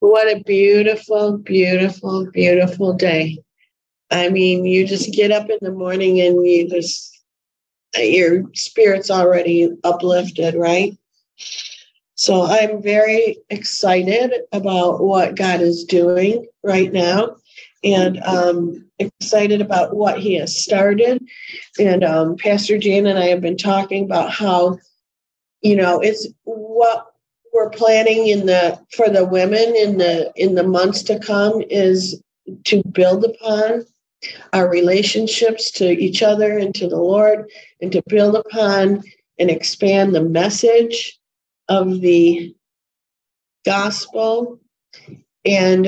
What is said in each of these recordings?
What a beautiful, beautiful, beautiful day. I mean, you just get up in the morning and your spirit's already uplifted, right? So I'm very excited about what God is doing right now, and excited about what he has started. And Pastor Jane and I have been talking about how, it's what we're planning for the women in the months to come is to build upon our relationships to each other and to the Lord, and to build upon and expand the message of the gospel and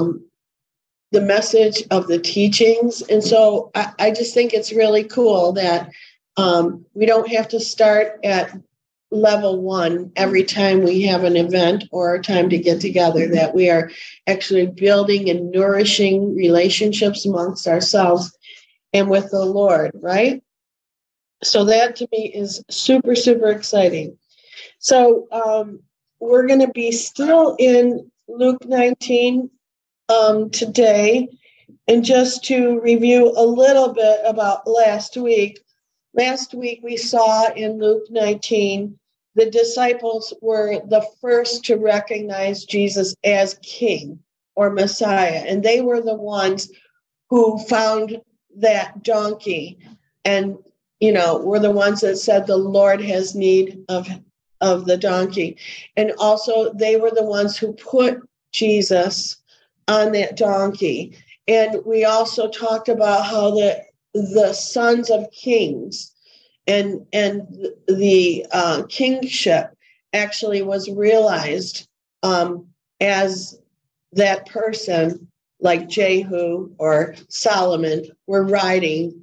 the message of the teachings. And so I just think it's really cool that we don't have to start at level one every time we have an event or a time to get together, that we are actually building and nourishing relationships amongst ourselves and with the Lord, right? So that to me is super, super exciting. So we're going to be still in Luke 19 today. And just to review a little bit about last week we saw in Luke 19, the disciples were the first to recognize Jesus as King or Messiah. And they were the ones who found that donkey and, were the ones that said the Lord has need of the donkey. And also they were the ones who put Jesus on that donkey. And we also talked about how the sons of kings and the kingship actually was realized as that person like Jehu or Solomon were riding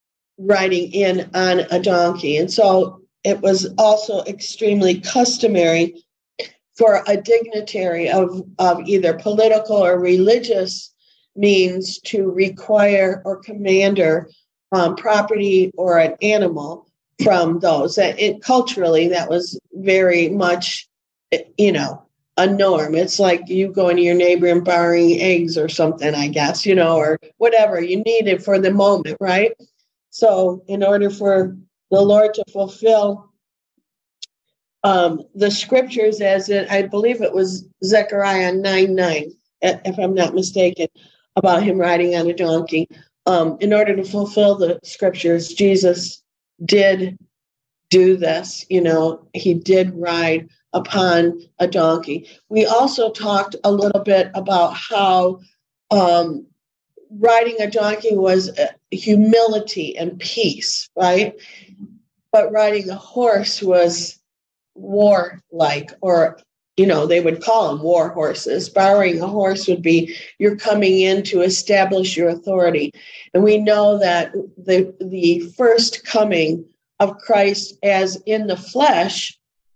in on a donkey. And so it was also extremely customary for a dignitary of either political or religious means to require or commander property or an animal from those. Culturally, that was very much, a norm. It's like you going to your neighbor and borrowing eggs or something, I guess, or whatever you needed for the moment, right? So in order for the Lord to fulfill the scriptures, I believe it was Zechariah 9:9, if I'm not mistaken, about him riding on a donkey. In order to fulfill the scriptures, Jesus did do this. He did ride upon a donkey. We also talked a little bit about how riding a donkey was humility and peace, right? But riding a horse was warlike, or they would call them war horses. Borrowing a horse would be you're coming in to establish your authority. And we know that the first coming of Christ as in the flesh,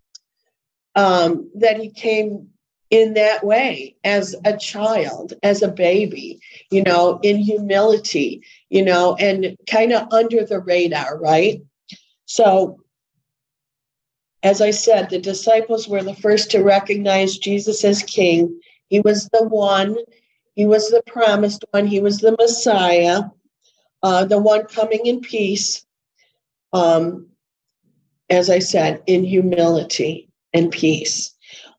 that he came in that way as a child, as a baby, in humility, and kind of under the radar, right? So, as I said, the disciples were the first to recognize Jesus as King. He was the one, he was the promised one, he was the Messiah, the one coming in peace, as I said, in humility and peace.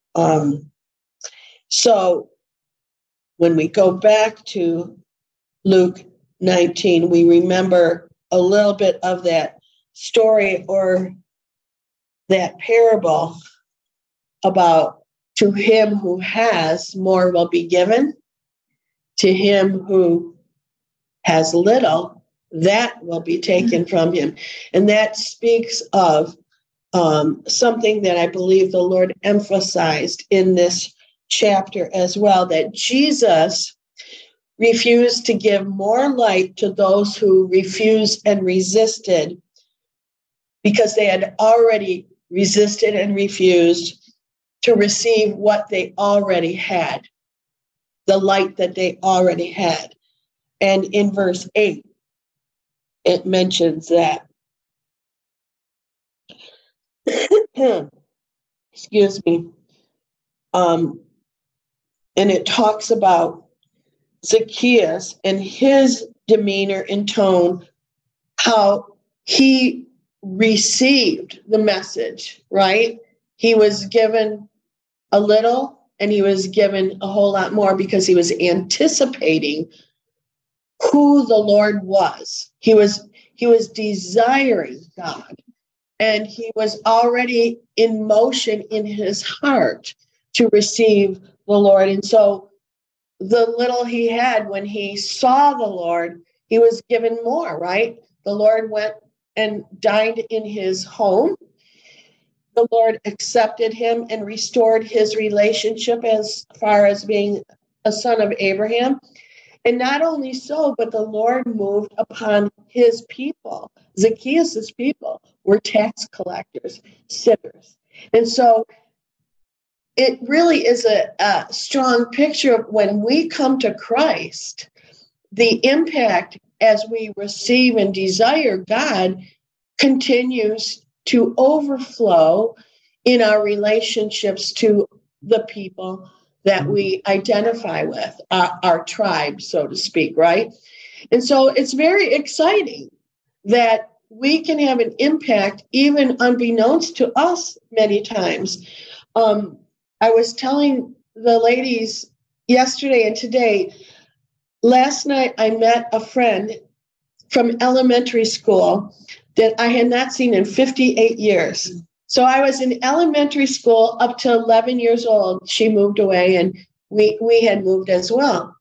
So when we go back to Luke 19, we remember a little bit of that story or that parable about to him who has, more will be given. To him who has little, that will be taken from him. And that speaks of something that I believe the Lord emphasized in this chapter as well, that Jesus refused to give more light to those who refused and resisted, because they had already resisted and refused to receive what they already had, the light that they already had. And in verse 8, it mentions that. Excuse me. and it talks about Zacchaeus and his demeanor and tone, how he received the message, right? He was given a little and he was given a whole lot more because he was anticipating who the Lord was. He was desiring God, and he was already in motion in his heart to receive the Lord. And so the little he had, when he saw the Lord, he was given more, right? The Lord went and dined in his home. The Lord accepted him and restored his relationship as far as being a son of Abraham. And not only so, but the Lord moved upon his people. Zacchaeus' people were tax collectors, sinners. And so it really is a strong picture of when we come to Christ, the impact as we receive and desire God continues to overflow in our relationships to the people that we identify with, our tribe, so to speak, right? And so it's very exciting that we can have an impact even unbeknownst to us many times. I was telling the ladies yesterday and today, last night I met a friend from elementary school that I had not seen in 58 years. So I was in elementary school up to 11 years old. She moved away and we had moved as well.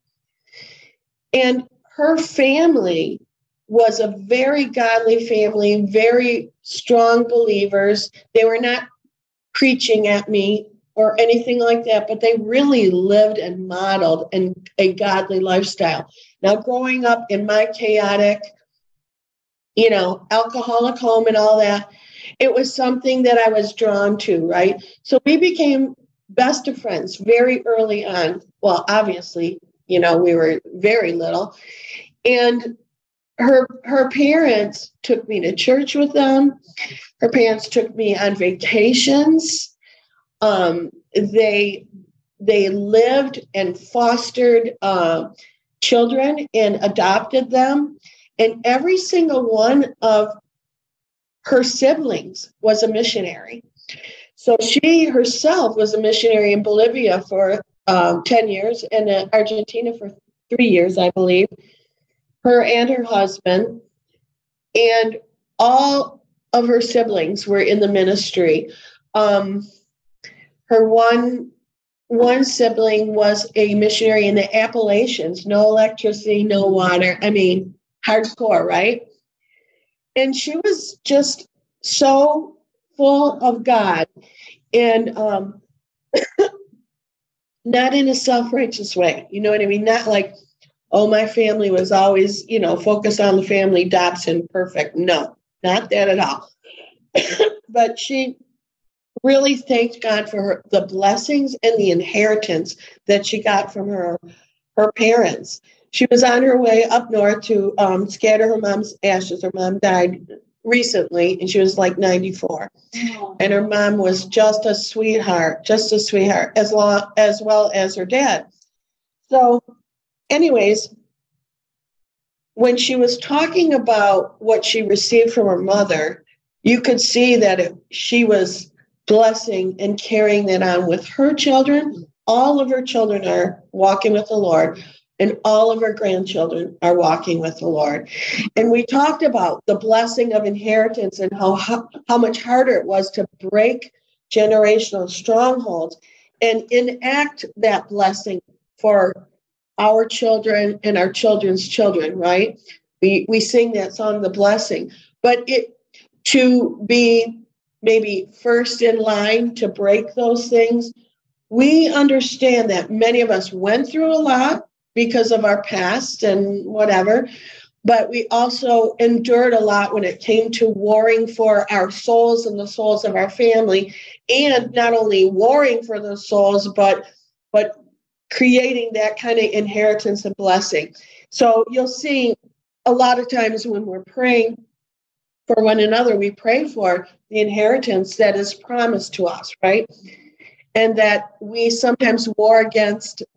And her family was a very godly family, very strong believers. They were not preaching at me or anything like that, but they really lived and modeled a godly lifestyle. Now, growing up in my chaotic, alcoholic home and all that, it was something that I was drawn to, right? So we became best of friends very early on. Well, obviously, we were very little. And her parents took me to church with them. Her parents took me on vacations. They lived and fostered children and adopted them. And every single one of her siblings was a missionary. So she herself was a missionary in Bolivia for 10 years and in Argentina for 3 years, I believe. Her and her husband and all of her siblings were in the ministry. Her one sibling was a missionary in the Appalachians, no electricity, no water. I mean, hardcore, right? And she was just so full of God and not in a self-righteous way. You know what I mean? Not like, oh, my family was always, focused on the family, Dobson, perfect. No, not that at all. But she really thanked God for the blessings and the inheritance that she got from her parents. She was on her way up north to scatter her mom's ashes. Her mom died recently, and she was like 94. Oh. And her mom was just a sweetheart, as well as her dad. So, anyways, when she was talking about what she received from her mother, you could see that she was blessing and carrying that on with her children. All of her children are walking with the Lord, and all of her grandchildren are walking with the Lord. And we talked about the blessing of inheritance and how much harder it was to break generational strongholds and enact that blessing for our children and our children's children, right? We sing that song, The Blessing. But to be maybe first in line to break those things, we understand that many of us went through a lot because of our past and whatever, but we also endured a lot when it came to warring for our souls and the souls of our family, and not only warring for those souls, but creating that kind of inheritance and blessing. So you'll see a lot of times when we're praying for one another, we pray for the inheritance that is promised to us, right? And that we sometimes war against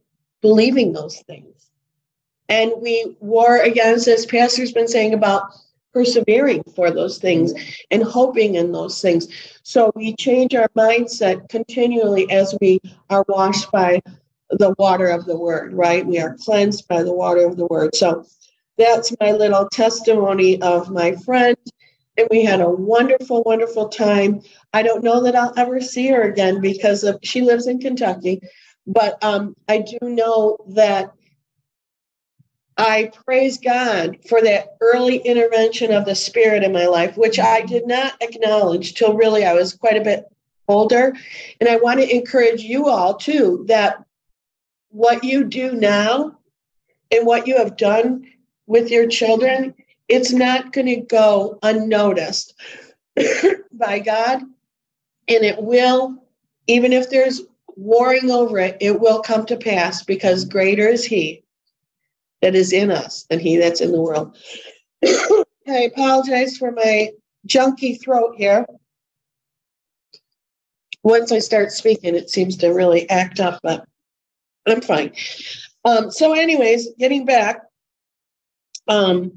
believing those things. And we war against, as Pastor's been saying, about persevering for those things and hoping in those things. So we change our mindset continually as we are washed by the water of the word, right? We are cleansed by the water of the word. So that's my little testimony of my friend. And we had a wonderful, wonderful time. I don't know that I'll ever see her again because she lives in Kentucky. But I do know that I praise God for that early intervention of the Spirit in my life, which I did not acknowledge till really I was quite a bit older. And I want to encourage you all, too, that what you do now and what you have done with your children, it's not going to go unnoticed by God. And it will, even if there's warring over it, it will come to pass because greater is He that is in us than he that's in the world. I apologize for my junky throat here. Once I start speaking, it seems to really act up, but I'm fine. So anyways, getting back, that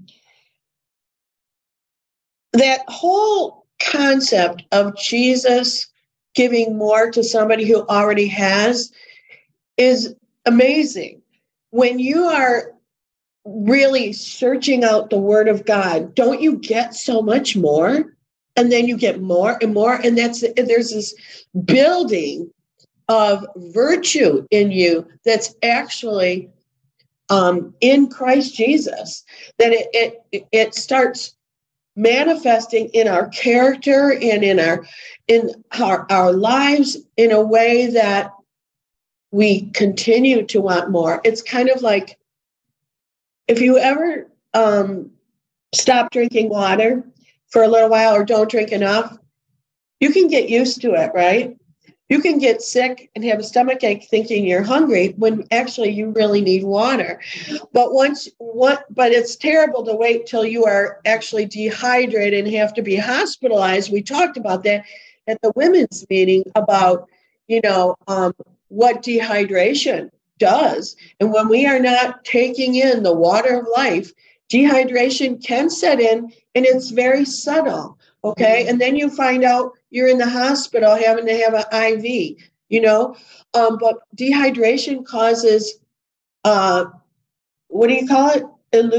whole concept of Jesus giving more to somebody who already has is amazing. When you are really searching out the word of God, don't you get so much more? And then you get more and more. And there's this building of virtue in you that's actually in Christ Jesus, that it starts manifesting in our character and in our lives in a way that we continue to want more. It's kind of like if you ever stop drinking water for a little while or don't drink enough, you can get used to it, right? You can get sick and have a stomach ache thinking you're hungry when actually you really need water. But it's terrible to wait till you are actually dehydrated and have to be hospitalized. We talked about that at the women's meeting about, what dehydration does. And when we are not taking in the water of life, dehydration can set in, and it's very subtle. Okay. And then you find out you're in the hospital having to have an IV, but dehydration causes, what do you call it?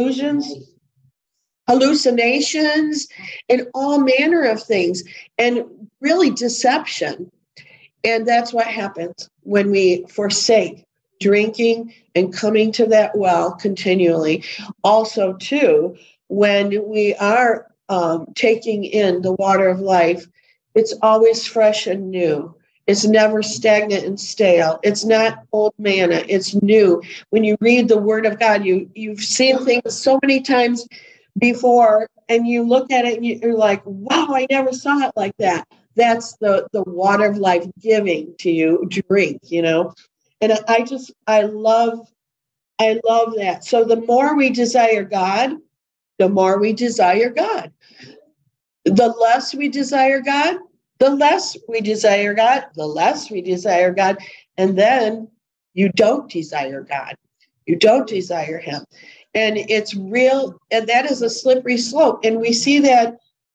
Hallucinations, and all manner of things, and really deception. And that's what happens when we forsake drinking and coming to that well continually. Also, too, when we are taking in the water of life, it's always fresh and new. It's never stagnant and stale. It's not old manna. It's new. When you read the Word of God, you've seen things so many times before, and you look at it and you're like, wow, I never saw it like that. That's the water of life giving to you, drink, And I love that. So the more we desire God, the more we desire God. The less we desire God, the less we desire God, the less we desire God. And then you don't desire God. You don't desire Him. And it's real. And that is a slippery slope. And we see that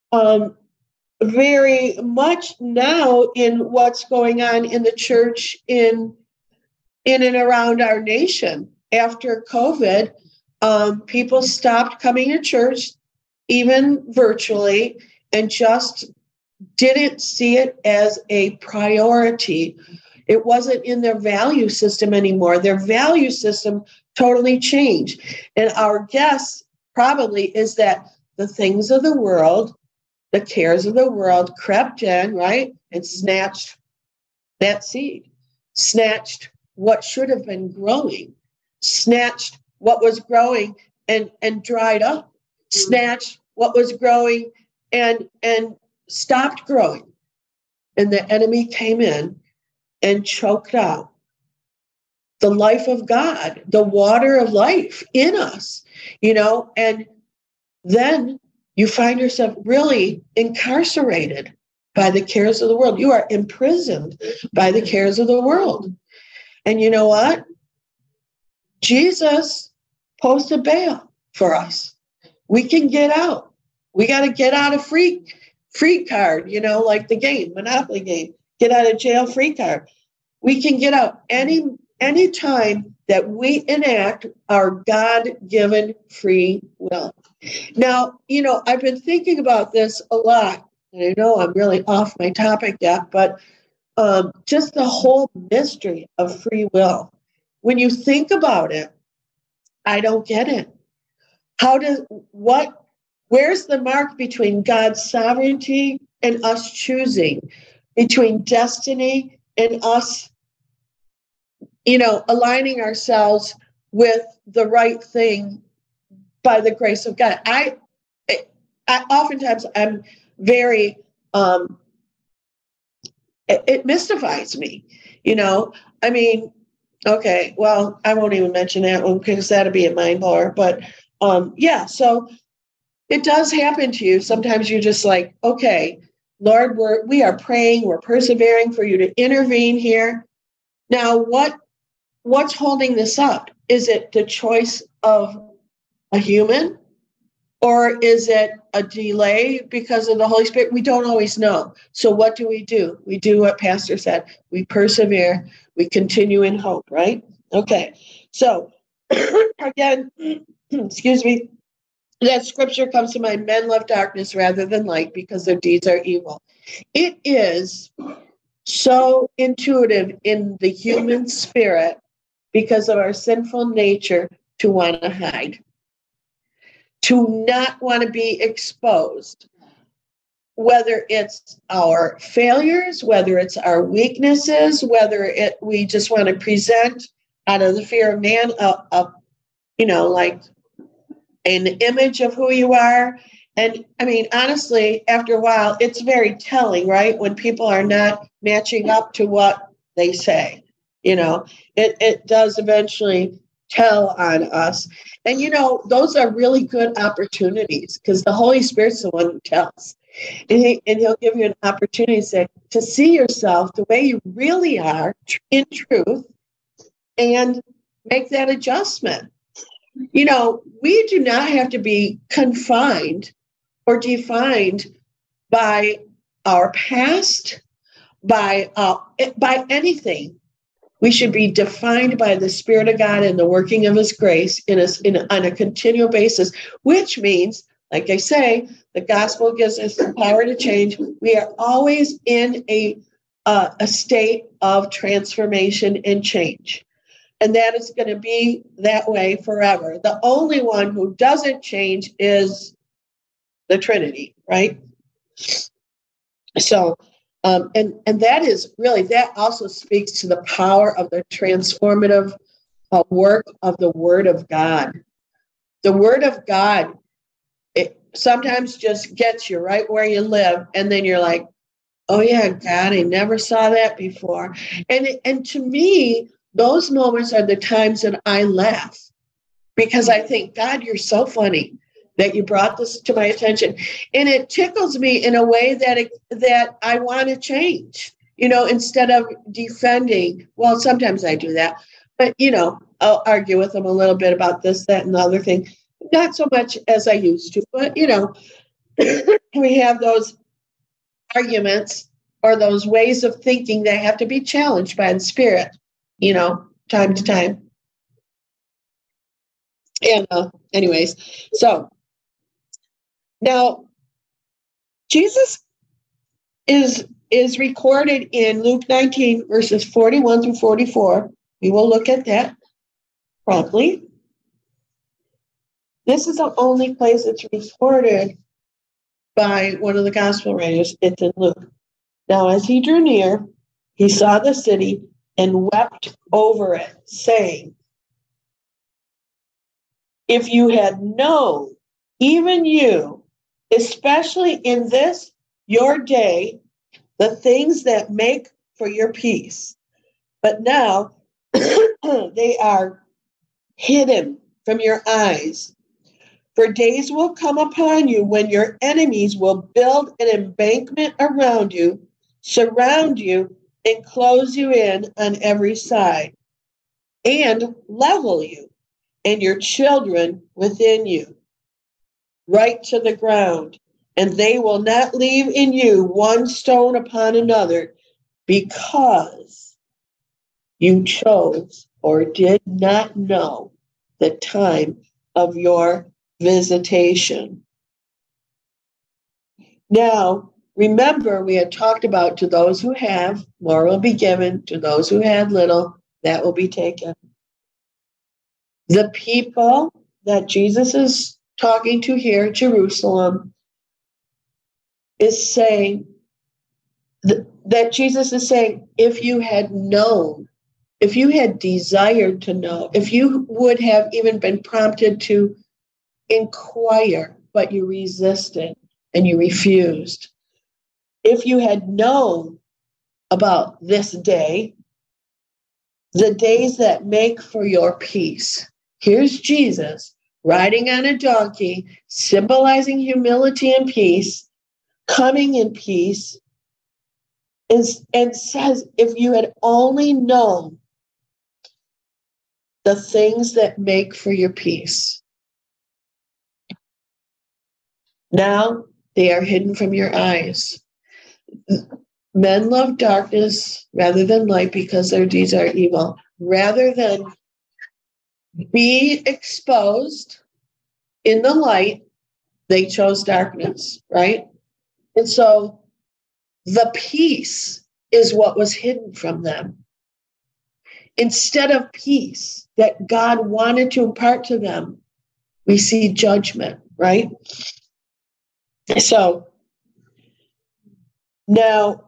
very much now in what's going on in the church in and around our nation. After COVID, people stopped coming to church, even virtually, and just didn't see it as a priority. It wasn't in their value system anymore. Their value system totally changed. And our guess probably is that the things of the world, the cares of the world crept in, right, and snatched that seed, snatched what should have been growing, snatched what was growing and dried up, snatched what was growing and stopped growing. And the enemy came in and choked out the life of God, the water of life in us, and then you find yourself really incarcerated by the cares of the world. You are imprisoned by the cares of the world. And you know what? Jesus posted bail for us. We can get out. We got to get out of free card, like the game, Monopoly game, get out of jail free card. We can get out any time that we enact our God-given free will. Now, I've been thinking about this a lot, and I know I'm really off my topic yet, but just the whole mystery of free will. When you think about it, I don't get it. Where's the mark between God's sovereignty and us choosing, between destiny and us, aligning ourselves with the right thing by the grace of God? I oftentimes I'm very, it mystifies me, I mean, okay, well, I won't even mention that one because that'll be a mind blower, but so it does happen to you. Sometimes you're just like, okay, Lord, we are praying, we're persevering for you to intervene here. Now, what's holding this up? Is it the choice of a human, or is it a delay because of the Holy Spirit? We don't always know. So what do? We do what Pastor said. We persevere. We continue in hope, right? Okay. So again, excuse me, that scripture comes to mind: men love darkness rather than light because their deeds are evil. It is so intuitive in the human spirit because of our sinful nature to want to hide, to not want to be exposed, whether it's our failures, whether it's our weaknesses, we just want to present out of the fear of man, like an image of who you are. And I mean, honestly, after a while, it's very telling, right? When people are not matching up to what they say, it does eventually tell on us. And, those are really good opportunities because the Holy Spirit's the one who tells. And he'll give you an opportunity to see yourself the way you really are in truth and make that adjustment. We do not have to be confined or defined by our past, by anything. We should be defined by the Spirit of God and the working of His grace on a continual basis, which means, like I say, the gospel gives us the power to change. We are always in a state of transformation and change. And that is going to be that way forever. The only one who doesn't change is the Trinity, right? So, and that is really, that also speaks to the power of the transformative work of the Word of God. The Word of God, it sometimes just gets you right where you live, and then you're like, oh yeah, God, I never saw that before. And to me, those moments are the times that I laugh because I think, God, you're so funny that you brought this to my attention. And it tickles me in a way that I want to change, instead of defending. Well, sometimes I do that, but, I'll argue with them a little bit about this, that, and the other thing. Not so much as I used to, but, we have those arguments or those ways of thinking that have to be challenged by the Spirit, time to time. And anyways, so now Jesus is recorded in Luke 19, verses 41 through 44. We will look at that promptly. This is the only place it's recorded by one of the gospel writers. It's in Luke. Now, as he drew near, he saw the city and wept over it, saying, if you had known, even you, especially in this your day, the things that make for your peace, but now they are hidden from your eyes. For days will come upon you when your enemies will build an embankment around you, surround you, and close you in on every side, and level you, and your children within you, right to the ground, and they will not leave in you one stone upon another, because you chose or did not know the time of your visitation. Now, remember, we had talked about, to those who have, more will be given. To those who have little, that will be taken. The people that Jesus is talking to here in Jerusalem is saying, that Jesus is saying, if you had known, if you had desired to know, if you would have even been prompted to inquire, but you resisted and you refused. If you had known about this day, the days that make for your peace. Here's Jesus riding on a donkey, symbolizing humility and peace, coming in peace, and says, if you had only known the things that make for your peace, now they are hidden from your eyes. Men love darkness rather than light because their deeds are evil. Rather than be exposed in the light, they chose darkness, right? And so the peace is what was hidden from them. Instead of peace that God wanted to impart to them, we see judgment, right? So now,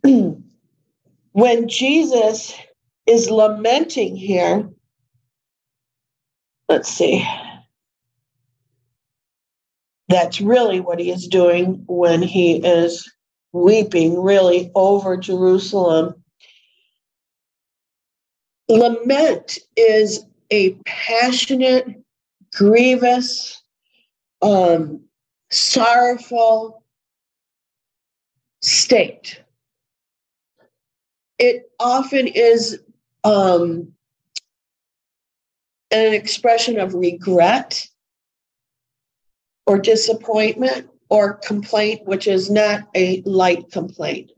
when Jesus is lamenting here, let's see, that's really what he is doing when he is weeping really over Jerusalem. Lament is a passionate, grievous, sorrowful state. It often is an expression of regret or disappointment or complaint, which is not a light complaint,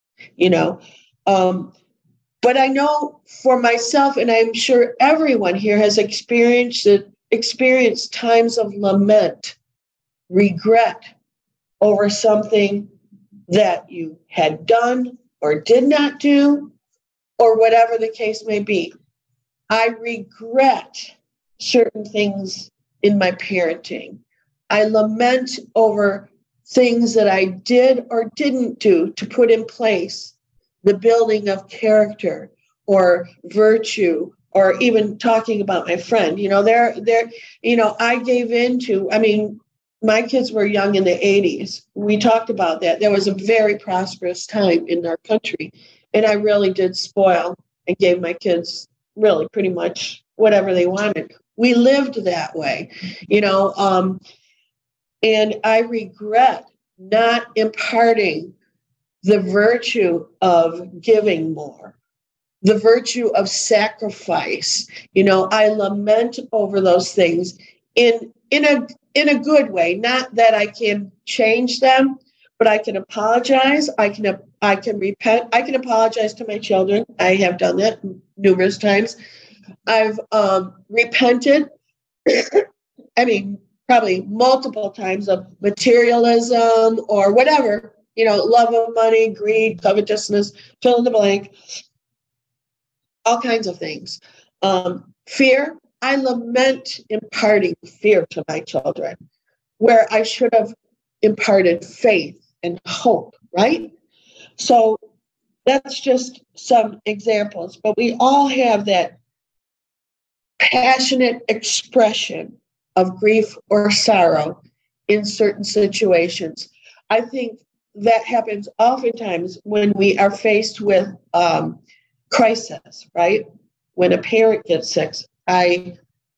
But I know for myself, and I'm sure everyone here has experienced times of lament, regret over something that you had done or did not do, or whatever the case may be. I regret certain things in my parenting. I lament over things that I did or didn't do to put in place the building of character or virtue, or even talking about my friend. I gave into, my kids were young in the 80s. We talked about that. There was a very prosperous time in our country. And I really did spoil and gave my kids really pretty much whatever they wanted. We lived that way, and I regret not imparting the virtue of giving more, the virtue of sacrifice. I lament over those things in a good way. Not that I can change them, but I can apologize. I can repent. I can apologize to my children. I have done that numerous times. I've repented. Probably multiple times of materialism or whatever. Love of money, greed, covetousness, fill in the blank, all kinds of things. Fear, I lament imparting fear to my children, where I should have imparted faith and hope, right? So that's just some examples, but we all have that passionate expression of grief or sorrow in certain situations. I think that happens oftentimes when we are faced with crisis, right? When a parent gets sick, I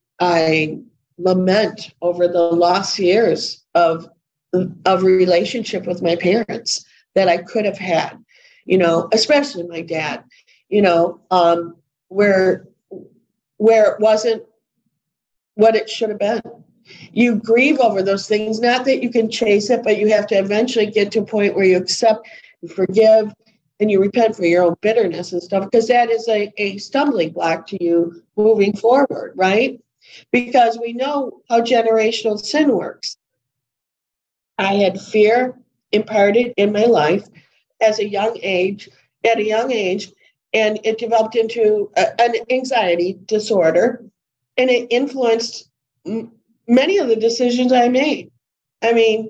lament over the lost years of relationship with my parents that I could have had, especially my dad, where it wasn't what it should have been. You grieve over those things, not that you can chase it, but you have to eventually get to a point where you accept, you forgive, and you repent for your own bitterness and stuff, because that is a stumbling block to you moving forward, right? Because we know how generational sin works. I had fear imparted in my life at a young age, and it developed into an anxiety disorder, and it influenced many of the decisions I made. I mean,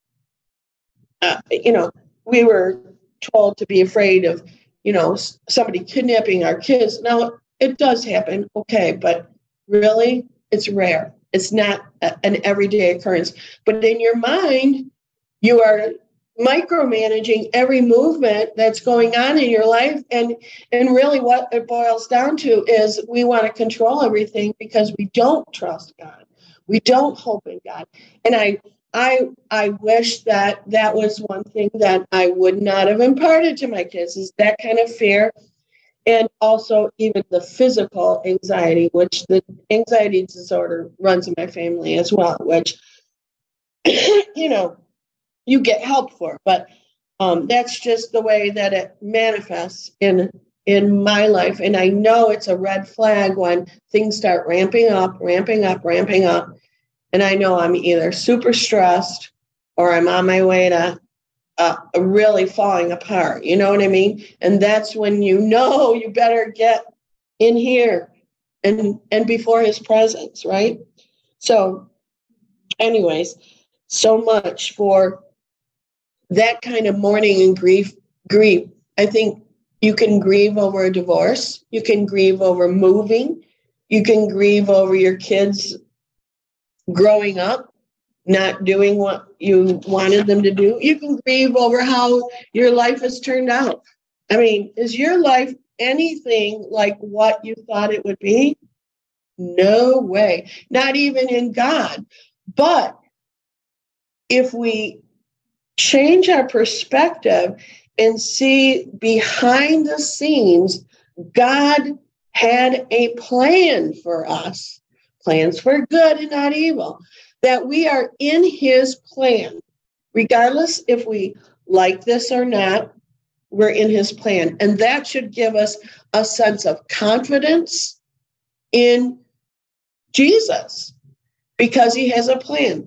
we were told to be afraid of, somebody kidnapping our kids. Now, it does happen, okay, but really, it's rare. It's not an everyday occurrence. But in your mind, you are micromanaging every movement that's going on in your life. And really what it boils down to is we want to control everything because we don't trust God. We don't hope in God. And I wish that was one thing that I would not have imparted to my kids, is that kind of fear. And also even the physical anxiety, which the anxiety disorder runs in my family as well, which, you get help for. But that's just the way that it manifests in my life. And I know it's a red flag when things start ramping up. And I know I'm either super stressed or I'm on my way to really falling apart. You know what I mean? And that's when you better get in here and before his presence, right? So anyways, so much for that kind of mourning and grief. I think you can grieve over a divorce. You can grieve over moving. You can grieve over your kids growing up, not doing what you wanted them to do. You can grieve over how your life has turned out. I mean, is your life anything like what you thought it would be? No way. Not even in God. But if we change our perspective and see behind the scenes, God had a plan for us, plans for good and not evil, that we are in his plan. Regardless if we like this or not, we're in his plan. And that should give us a sense of confidence in Jesus because he has a plan.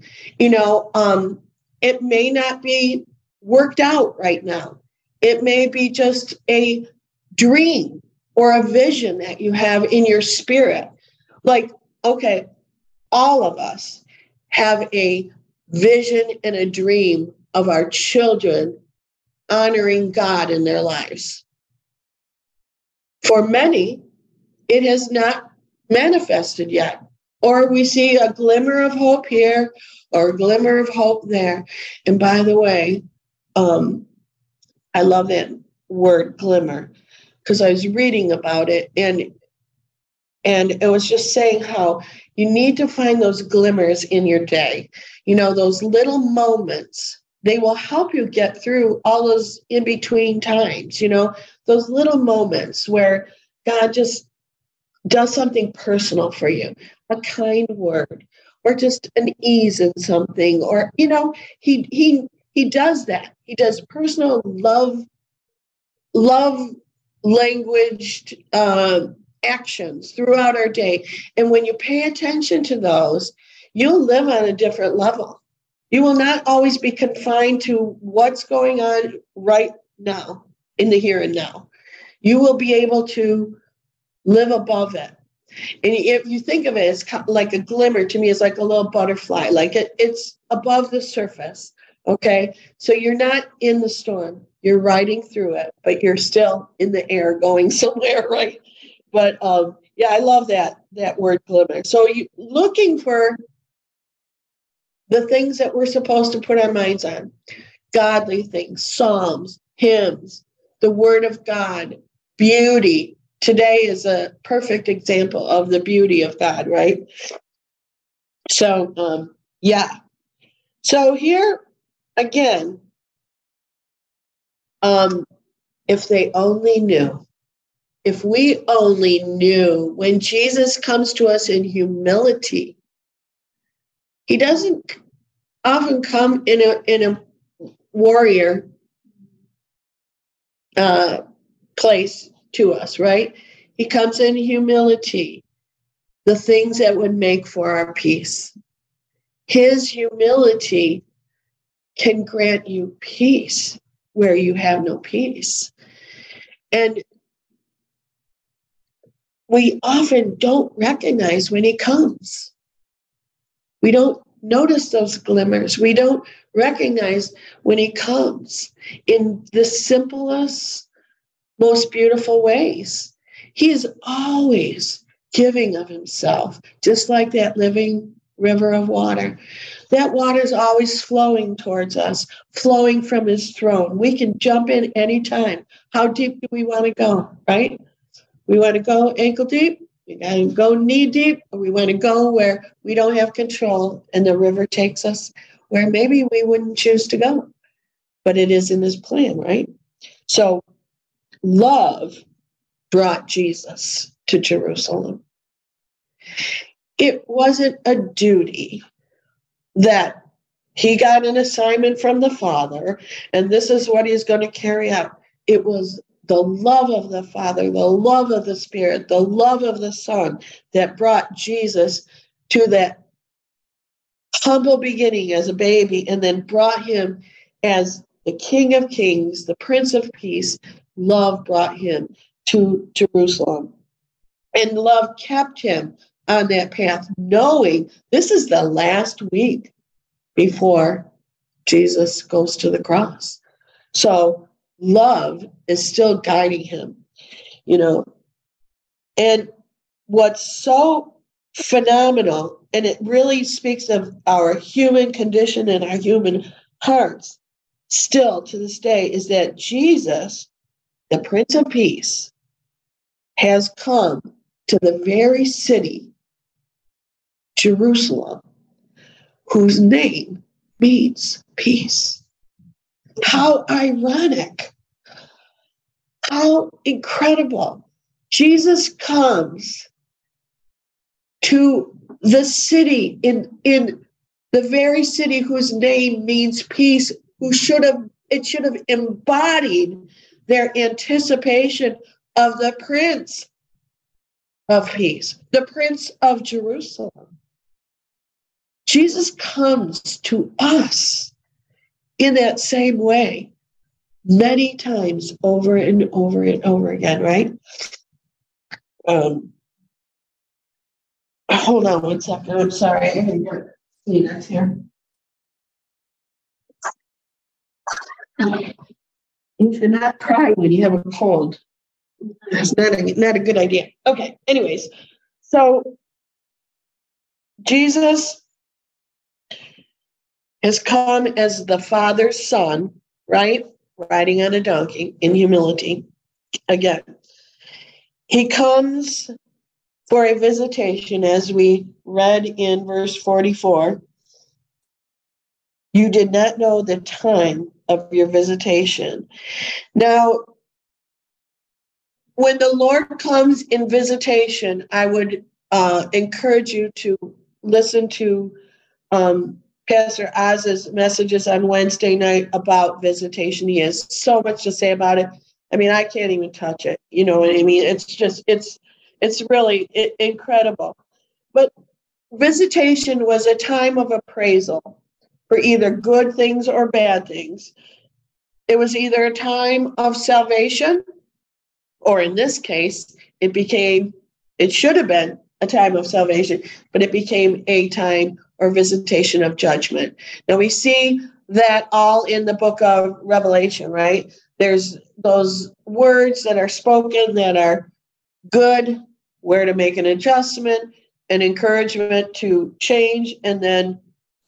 It may not be worked out right now. It may be just a dream or a vision that you have in your spirit. Like, okay, all of us have a vision and a dream of our children honoring God in their lives. For many, it has not manifested yet. Or we see a glimmer of hope here or a glimmer of hope there. And by the way, I love that word glimmer because I was reading about it and it was just saying how you need to find those glimmers in your day. Those little moments, they will help you get through all those in-between times, those little moments where God just does something personal for you, a kind word, or just an ease in something, or, he does that. He does personal love language actions throughout our day. And when you pay attention to those, you'll live on a different level. You will not always be confined to what's going on right now in the here and now. You will be able to live above it. And if you think of it as like a glimmer, to me, it's like a little butterfly, like it's above the surface. Okay. So you're not in the storm, you're riding through it, but you're still in the air going somewhere. Right. But yeah, I love that word glimmer. So you looking for the things that we're supposed to put our minds on, godly things, psalms, hymns, the word of God, beauty. Today is a perfect example of the beauty of God, right? So, yeah. So here again, if they only knew, if we only knew when Jesus comes to us in humility, He doesn't often come in a warrior place to us, right? He comes in humility, the things that would make for our peace. His humility can grant you peace where you have no peace. And we often don't recognize when he comes. We don't notice those glimmers. We don't recognize when he comes in the simplest, most beautiful ways. He is always giving of himself, just like that living river of water. That water is always flowing towards us, flowing from his throne. We can jump in anytime. How deep do we want to go, right? We want to go ankle deep, we got to go knee deep, or we want to go where we don't have control and the river takes us where maybe we wouldn't choose to go. But it is in his plan, right? So love brought Jesus to Jerusalem. It wasn't a duty that he got an assignment from the Father, and this is what he's going to carry out. It was the love of the Father, the love of the Spirit, the love of the Son that brought Jesus to that humble beginning as a baby, and then brought him as the King of Kings, the Prince of Peace. Love brought him to Jerusalem. And love kept him on that path, knowing this is the last week before Jesus goes to the cross. So love is still guiding him, you know. And what's so phenomenal, and it really speaks of our human condition and our human hearts still to this day, is that Jesus, the Prince of Peace, has come to the very city, Jerusalem, whose name means peace. How ironic. How incredible. Jesus comes to the city, in the very city whose name means peace, should have embodied their anticipation of the Prince of Peace, the Prince of Jerusalem. Jesus comes to us in that same way many times over and over and over again, right? Hold on one second. I'm sorry. I had to Kleenex here. You should not cry when you have a cold. That's not a good idea. Okay. Anyways, so Jesus has come as the Father's Son, right? Riding on a donkey in humility. Again, he comes for a visitation, as we read in verse 44. You did not know the time of your visitation. Now, when the Lord comes in visitation, I would encourage you to listen to Pastor Oz's messages on Wednesday night about visitation. He has so much to say about it. I mean, I can't even touch it. You know what I mean? It's really incredible. But visitation was a time of appraisal for either good things or bad things. It was either a time of salvation, or in this case, it should have been a time of salvation, but it became a time or visitation of judgment. Now we see that all in the book of Revelation, right? There's those words that are spoken that are good, where to make an adjustment, an encouragement to change, and then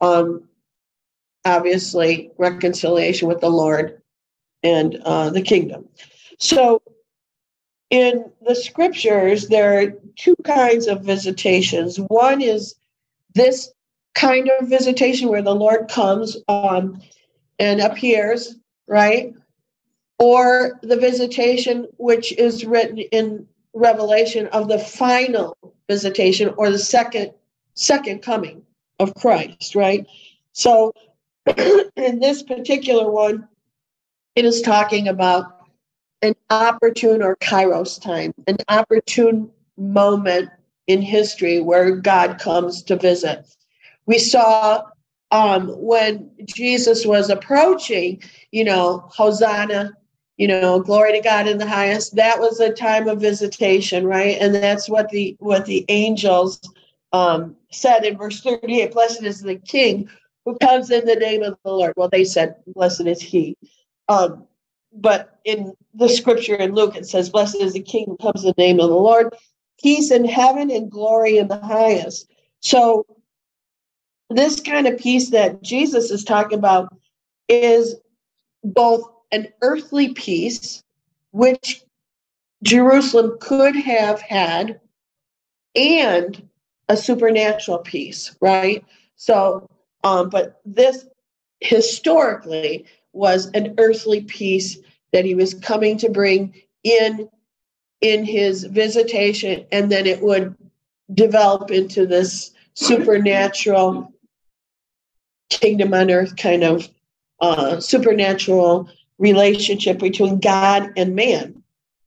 obviously reconciliation with the Lord and the kingdom. So in the scriptures, there are two kinds of visitations. One is this kind of visitation where the Lord comes and appears, right? Or the visitation which is written in Revelation of the final visitation, or the second coming, of Christ, right? So in this particular one, it is talking about an opportune or kairos time, an opportune moment in history where God comes to visit. We saw when Jesus was approaching, Hosanna, glory to God in the highest. That was a time of visitation, right? And that's what the angels said in verse 38. Blessed is the King who comes in the name of the Lord. Well, they said, blessed is he. But in the scripture in Luke, it says, blessed is the King who comes in the name of the Lord. Peace in heaven and glory in the highest. So this kind of peace that Jesus is talking about is both an earthly peace, which Jerusalem could have had, and a supernatural peace, right? So, but this historically was an earthly peace that he was coming to bring in his visitation, and then it would develop into this supernatural kingdom on earth kind of supernatural relationship between God and man.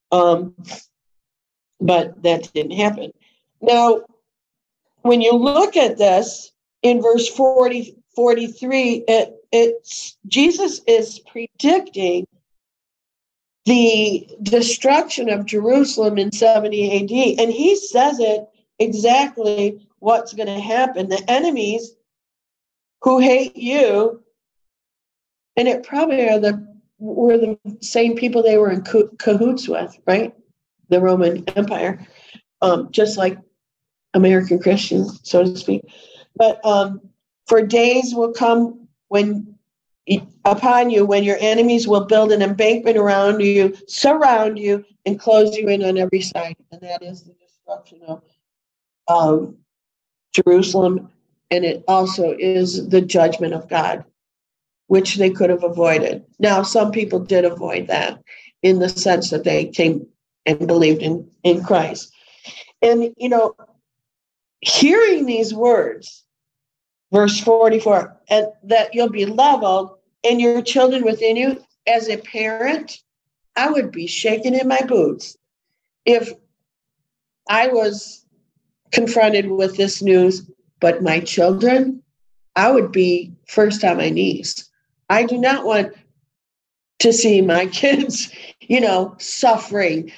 But that didn't happen. Now, when you look at this in verse 43, it's Jesus is predicting the destruction of Jerusalem in 70 AD, and he says it exactly what's going to happen. The enemies who hate you, and it probably were the same people they were in cahoots with, right? The Roman Empire, just like American Christians, so to speak. But for days will come upon you when your enemies will build an embankment around you, surround you, and close you in on every side. And that is the destruction of Jerusalem. And it also is the judgment of God, which they could have avoided. Now, some people did avoid that in the sense that they came and believed in Christ. And, hearing these words, verse 44, and that you'll be leveled and your children within you, as a parent, I would be shaking in my boots if I was confronted with this news, but my children, I would be first on my knees. I do not want to see my kids, suffering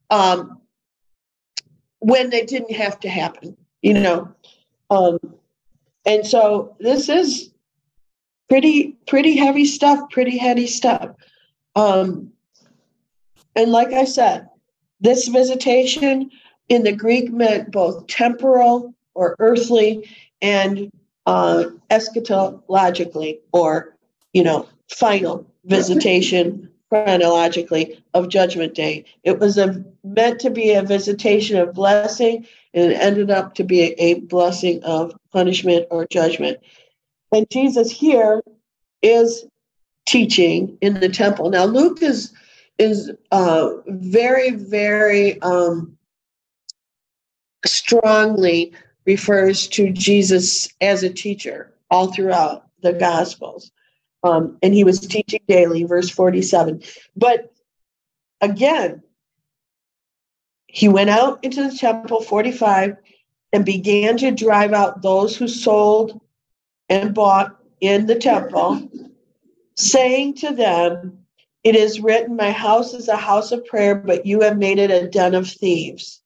when they didn't have to happen, and so this is pretty heavy stuff, pretty heady stuff. And like I said, this visitation in the Greek meant both temporal or earthly and eschatologically, or, final visitation chronologically of Judgment Day. It was meant to be a visitation of blessing, and it ended up to be a blessing of punishment or judgment. And Jesus here is teaching in the temple. Now, Luke is very, very strongly refers to Jesus as a teacher all throughout the Gospels. And he was teaching daily, verse 47. But again, he went out into the temple, 45, and began to drive out those who sold and bought in the temple, saying to them, it is written, my house is a house of prayer, but you have made it a den of thieves.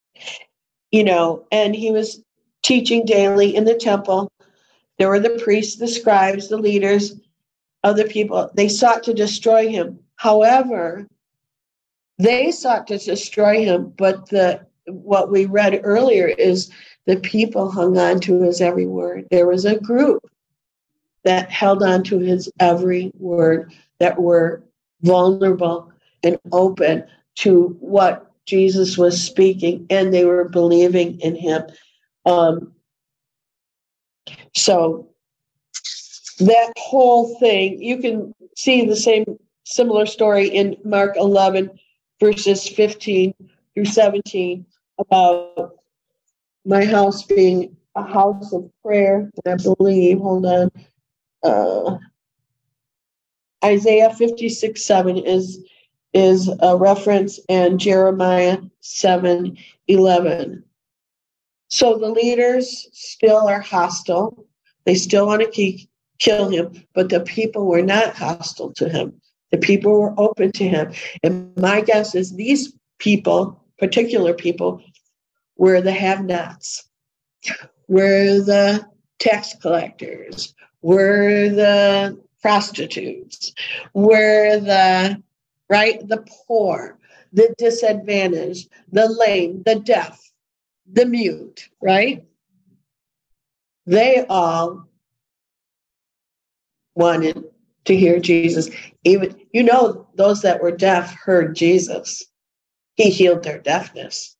And he was teaching daily in the temple. There were the priests, the scribes, the leaders, other people. They sought to destroy him. However, they sought to destroy him, but what we read earlier is the people hung on to his every word. There was a group that held on to his every word, that were vulnerable and open to what Jesus was speaking, and they were believing in him. So that whole thing, you can see the similar story in Mark 11, verses 15 through 17, about my house being a house of prayer. I believe, hold on, Isaiah 56:7 is a reference, and Jeremiah 7:11. So the leaders still are hostile. They still want to kill him, but the people were not hostile to him. The people were open to him. And my guess is these people, particular people, were the have-nots, were the tax collectors, were the prostitutes, were the poor, the disadvantaged, the lame, the deaf, the mute, right? They all wanted to hear Jesus. Even, those that were deaf heard Jesus. He healed their deafness.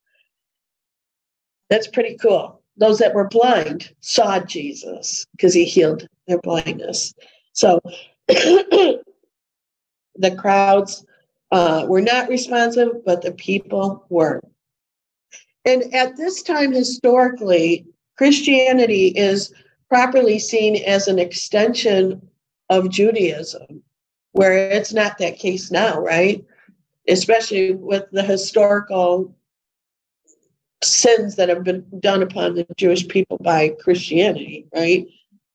That's pretty cool. Those that were blind saw Jesus because he healed their blindness. So the crowds were not responsive, but the people were. And at this time, historically, Christianity is properly seen as an extension of Judaism, where it's not that case now, right? Especially with the historical sins that have been done upon the Jewish people by Christianity, right?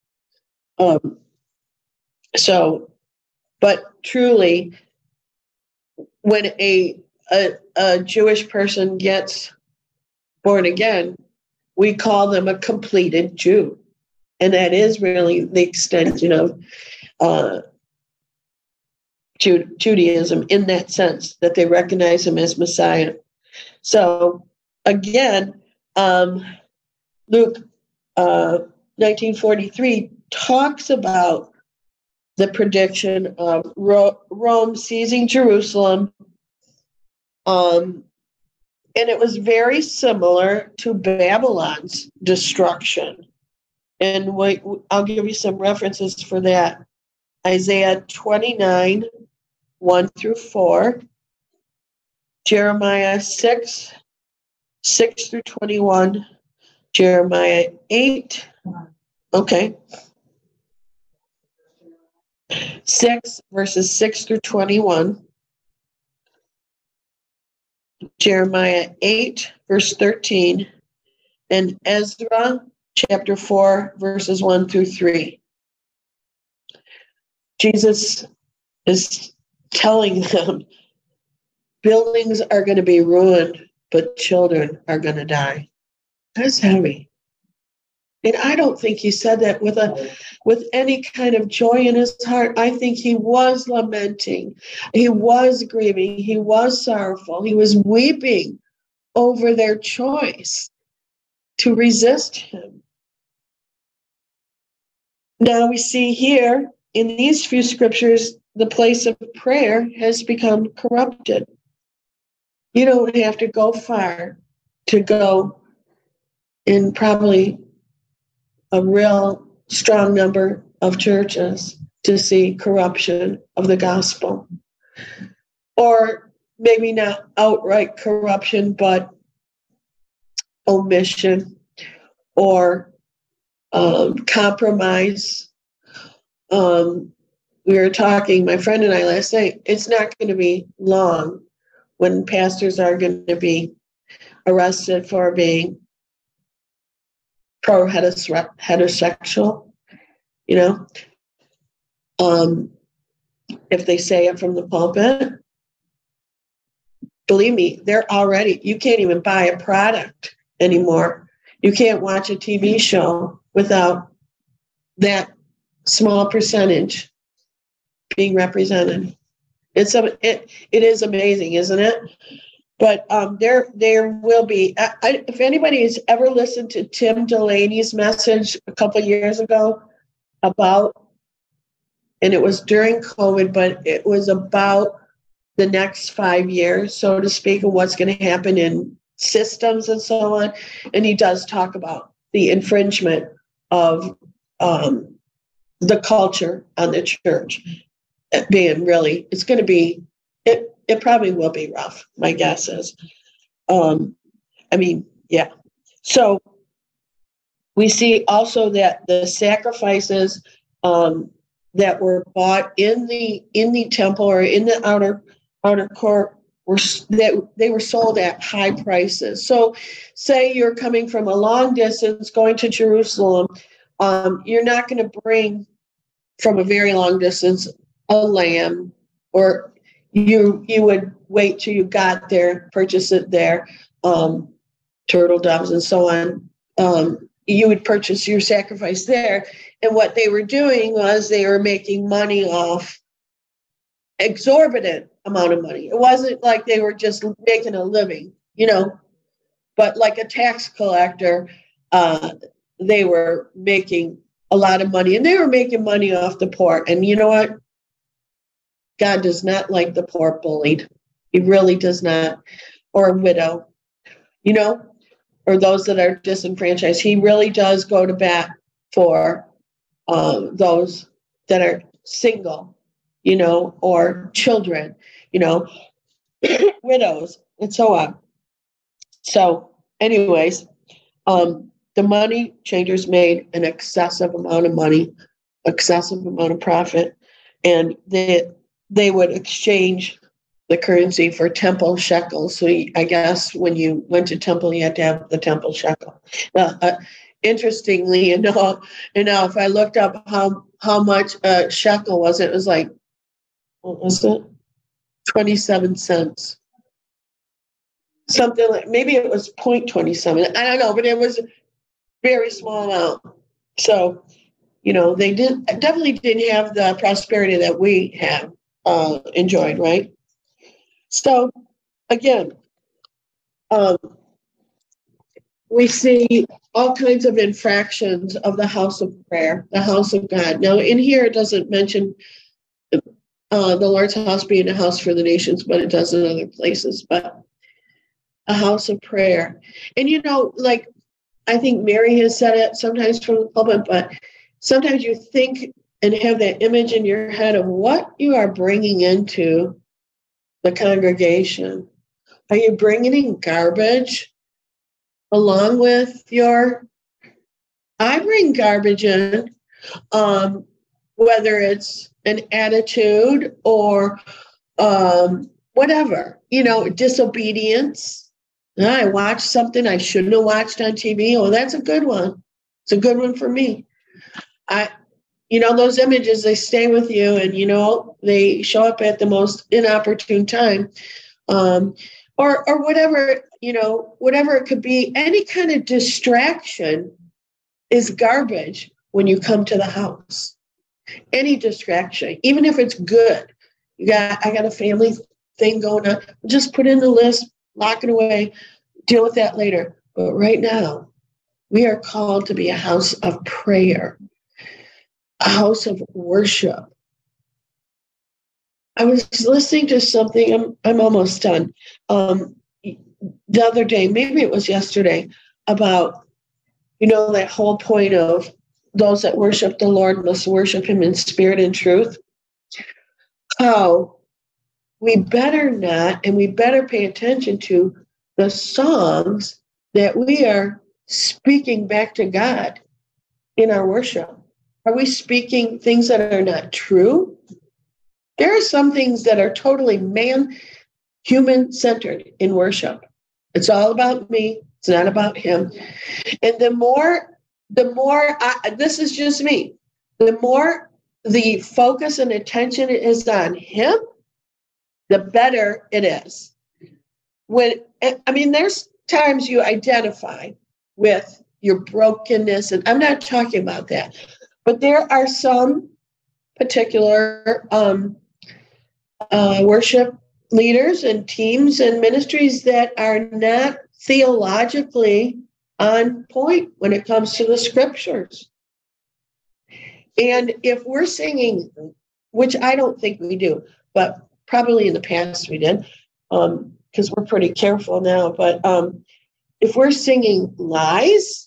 But truly, when a Jewish person gets born again, we call them a completed Jew. And that is really the extension of Judaism in that sense, that they recognize him as Messiah. So again, Luke 19:43 talks about the prediction of Rome seizing Jerusalem. And it was very similar to Babylon's destruction. And I'll give you some references for that. Isaiah 29, 1 through 4. Jeremiah 6, 6 through 21. Jeremiah 8. Okay. 6, verses 6 through 21. Jeremiah 8, verse 13. And Ezra chapter 4, verses 1 through 3. Jesus is telling them buildings are going to be ruined, but children are going to die. That's heavy. And I don't think he said that with any kind of joy in his heart. I think he was lamenting. He was grieving. He was sorrowful. He was weeping over their choice to resist him. Now we see here in these few scriptures, the place of prayer has become corrupted. You don't have to go far to go in probably a real strong number of churches to see corruption of the gospel. Or maybe not outright corruption, but omission or compromise. We were talking, my friend and I last night, it's not going to be long when pastors are going to be arrested for being pro-heterosexual, if they say it from the pulpit. Believe me, you can't even buy a product anymore. You can't watch a TV show without that small percentage being represented. It is amazing, isn't it? But there will be. If anybody has ever listened to Tim Delaney's message a couple of years ago about, and it was during COVID, but it was about the next 5 years, so to speak, of what's going to happen in systems and so on. And he does talk about the infringement of the culture on the church being really, it's going to be, it probably will be rough, my guess is. Yeah. So We see also that the sacrifices that were bought in the temple or in the outer court they were sold at high prices. So, say you're coming from a long distance going to Jerusalem, you're not going to bring from a very long distance a lamb, or you would wait till you got there, purchase it there, turtle doves and so on. You would purchase your sacrifice there. And what they were doing was they were making money off exorbitant amount of money. It wasn't like they were just making a living, but like a tax collector, they were making a lot of money, and they were making money off the poor. And you know what? God does not like the poor bullied. He really does not. Or a widow, or those that are disenfranchised. He really does go to bat for those that are single, or children, widows, and so on. So, anyways, the money changers made an excessive amount of money, excessive amount of profit, and they would exchange the currency for temple shekels. So I guess when you went to temple, you had to have the temple shekel. Interestingly enough, if I looked up how much a shekel was, it was like, what was it? 27 cents. Something like, maybe it was 0.27. I don't know, but it was a very small amount. So, they definitely didn't have the prosperity that we have enjoyed, right? So, again, we see all kinds of infractions of the house of prayer, the house of God. Now, in here, it doesn't mention the Lord's house being a house for the nations, but it does in other places. But a house of prayer. And, like I think Mary has said it sometimes from the pulpit, but sometimes you think and have that image in your head of what you are bringing into the congregation. Are you bringing in garbage along with I bring garbage in, whether it's an attitude or whatever, disobedience. I watched something I shouldn't have watched on TV. Oh, that's a good one. It's a good one for me. Those images, they stay with you, and, they show up at the most inopportune time. Or whatever, whatever it could be. Any kind of distraction is garbage when you come to the house. Any distraction, even if it's good. I got a family thing going on. Just put in the list, lock it away, deal with that later. But right now, we are called to be a house of prayer, a house of worship. I was listening to something, I'm almost done, the other day, maybe it was yesterday, about, that whole point of those that worship the Lord must worship him in spirit and truth. How we better not, and we better pay attention to the songs that we are speaking back to God in our worship. Are we speaking things that are not true? There are some things that are totally human-centered in worship. It's all about me. It's not about him. And the more, this is just me, the more the focus and attention is on him, the better it is. There's times you identify with your brokenness, and I'm not talking about that, but there are some particular worship leaders and teams and ministries that are not theologically on point when it comes to the scriptures. And if we're singing, which I don't think we do, but probably in the past we did, because we're pretty careful now, but if we're singing lies,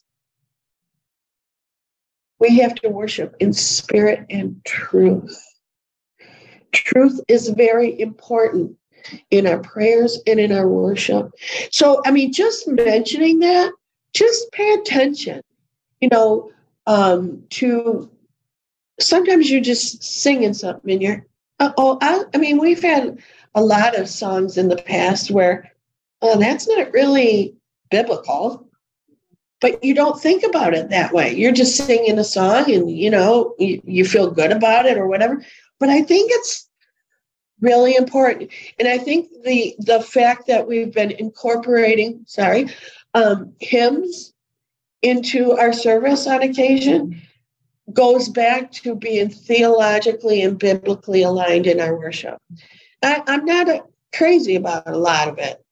we have to worship in spirit and truth. Truth is very important in our prayers and in our worship. So, just mentioning that, just pay attention. to sometimes you just singing something and you're, I mean, we've had a lot of songs in the past where, oh, that's not really biblical, but you don't think about it that way. You're just singing a song and, you feel good about it or whatever. But I think it's really important. And I think the fact that we've been incorporating, hymns into our service on occasion goes back to being theologically and biblically aligned in our worship. I'm not crazy about a lot of it.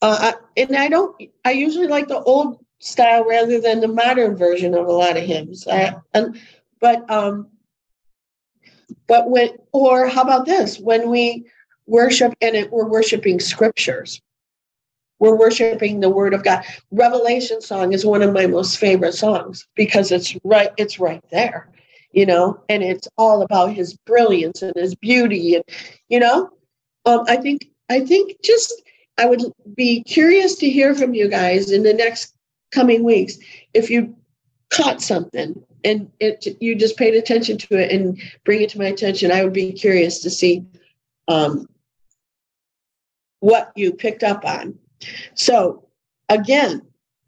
I usually like the old style rather than the modern version of a lot of hymns. Or how about this? When we worship we're worshiping scriptures, we're worshiping the Word of God. Revelation song is one of my most favorite songs because it's right there, and it's all about His brilliance and His beauty, and I think I would be curious to hear from you guys in the next coming weeks if you caught something and you just paid attention to it and bring it to my attention. I would be curious to see what you picked up on. So again,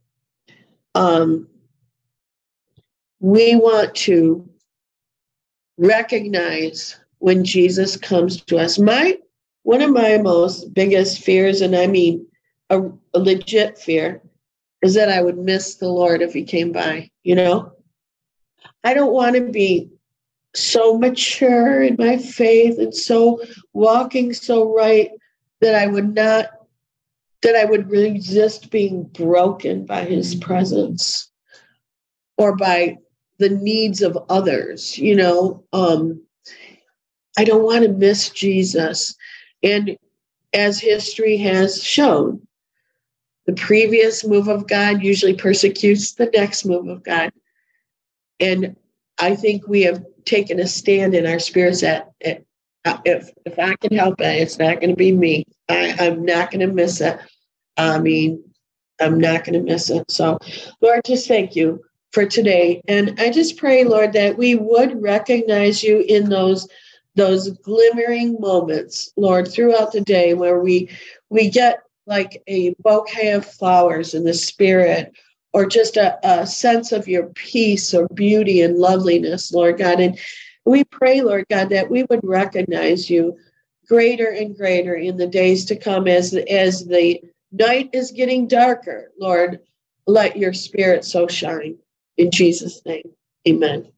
we want to recognize when Jesus comes to us. One of my most biggest fears, and I mean a legit fear, is that I would miss the Lord if He came by. I don't want to be so mature in my faith and so walking so right that I would resist being broken by His presence or by the needs of others. I don't want to miss Jesus. And as history has shown, the previous move of God usually persecutes the next move of God. And I think we have taken a stand in our spirits that if I can help it, it's not going to be me. I'm not going to miss it. I'm not going to miss it. So, Lord, just thank you for today. And I just pray, Lord, that we would recognize you in those glimmering moments, Lord, throughout the day where we get like a bouquet of flowers in the spirit, or just a sense of your peace or beauty and loveliness, Lord God. And we pray, Lord God, that we would recognize you greater and greater in the days to come as the night is getting darker. Lord, let your spirit so shine. In Jesus' name, amen.